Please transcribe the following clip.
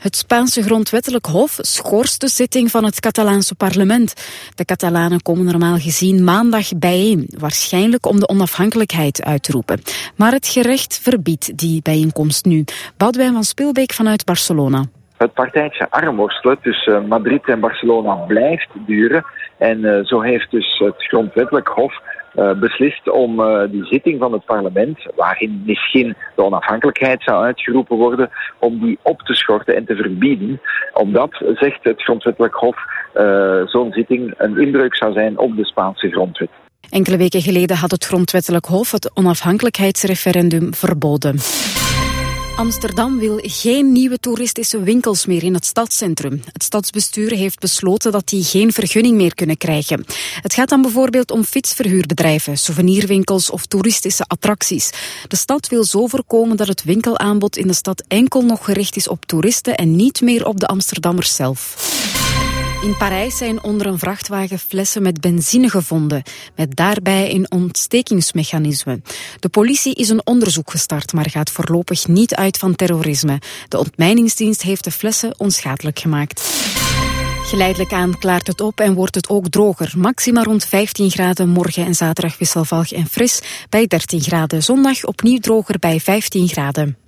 Het Spaanse grondwettelijk hof schorst de zitting van het Catalaanse parlement. De Catalanen komen normaal gezien maandag bijeen, waarschijnlijk om de onafhankelijkheid uit te roepen. Maar het gerecht verbiedt die bijeenkomst nu. Boudewijn van Spilbeek vanuit Barcelona. Het partijtje armworstelen tussen Madrid en Barcelona blijft duren. En zo heeft dus het grondwettelijk hof beslist om die zitting van het parlement, waarin misschien de onafhankelijkheid zou uitgeroepen worden, om die op te schorten en te verbieden. Omdat, zegt het grondwettelijk hof, zo'n zitting een inbreuk zou zijn op de Spaanse grondwet. Enkele weken geleden had het grondwettelijk hof het onafhankelijkheidsreferendum verboden. Amsterdam wil geen nieuwe toeristische winkels meer in het stadscentrum. Het stadsbestuur heeft besloten dat die geen vergunning meer kunnen krijgen. Het gaat dan bijvoorbeeld om fietsverhuurbedrijven, souvenirwinkels of toeristische attracties. De stad wil zo voorkomen dat het winkelaanbod in de stad enkel nog gericht is op toeristen en niet meer op de Amsterdammers zelf. In Parijs zijn onder een vrachtwagen flessen met benzine gevonden, met daarbij een ontstekingsmechanisme. De politie is een onderzoek gestart, maar gaat voorlopig niet uit van terrorisme. De ontmijningsdienst heeft de flessen onschadelijk gemaakt. Geleidelijk aan klaart het op en wordt het ook droger. Maxima rond 15 graden, morgen en zaterdag wisselvallig en fris bij 13 graden. Zondag opnieuw droger bij 15 graden.